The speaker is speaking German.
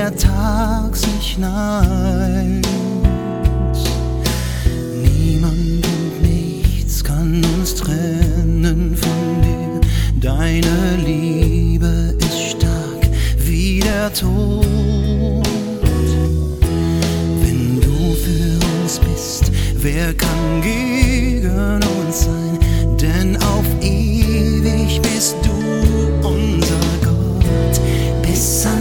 der Tag sich neigt. Niemand und nichts kann uns trennen von dir. Deine Liebe ist stark wie der Tod. Wenn du für uns bist, wer kann gegen uns sein? Denn auf ewig bist du unser Gott. Bis